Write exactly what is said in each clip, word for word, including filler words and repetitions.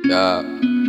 Yeah.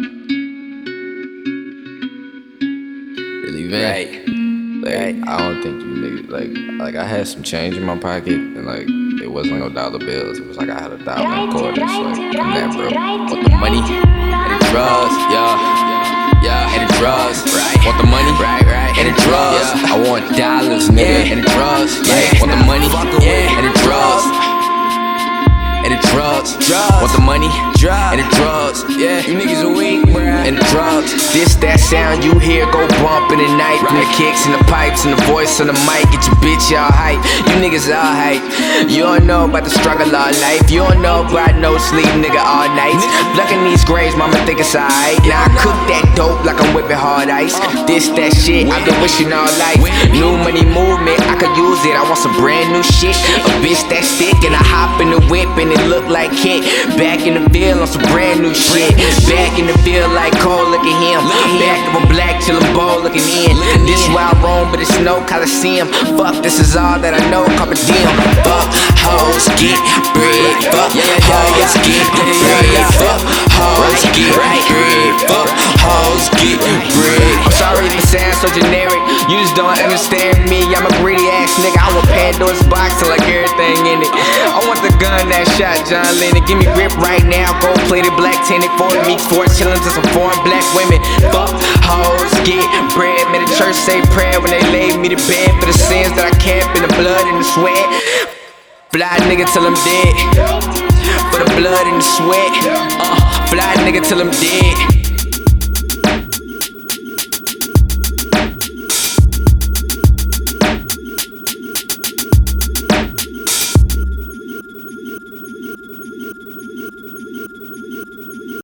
Really vent. Right. Like, Right. I don't think you niggas like like I had some change in my pocket and like it wasn't no dollar bills. It was like I had a dollar in quarters. Like I'm that broke. Want the money and the drugs, yeah, yeah, and the drugs, right? Want the money, right, right, and the drugs. Yeah. I want dollars, nigga, yeah. And the drugs, yeah. Want the money, yeah, and the drugs. And the drugs, drugs. Want the money, drugs. And the drugs, yeah. You niggas are weak, bruh. And the drugs. This, that sound you hear go bump in the night. From the kicks and the pipes and the voice on the mic. Get your bitch all hype. You niggas all hype. You don't know about the struggle of life. You don't know about no sleep, nigga, all night. Plucking these graves, mama think it's alright. Now I cook that dope like I'm whipping hard ice. This, that shit, I've been wishing all life. New money movement, I could use it. I want some brand new shit. A bitch that thick and I hop in the whip and it look like Kent. Back in the field on some brand new shit. Back in the field like Cole, look at him. Back of a black till I'm bold looking in. This why I roam, but it's no Coliseum. Fuck, this is all that I know, carpe diem. Fuck, hoes get bread. Fuck, hoes get bread. Fuck, hoes get bread. Fuck, hoes get bread. I'm sorry if it sounds so generic. You just don't understand me. I'm a greedy ass nigga. I want Pandora's box till like everything in it. I want the gun that shot John Lennon. Give me grip right now. Gold plated, black tinted, four meats, four chillin' to some foreign black women. Fuck, hoes get bread. Made the church say prayer when they laid me to bed for the sins that I kept in the blood and the sweat. Fly nigga till I'm dead. For the blood and the sweat. Uh, fly nigga till I'm dead.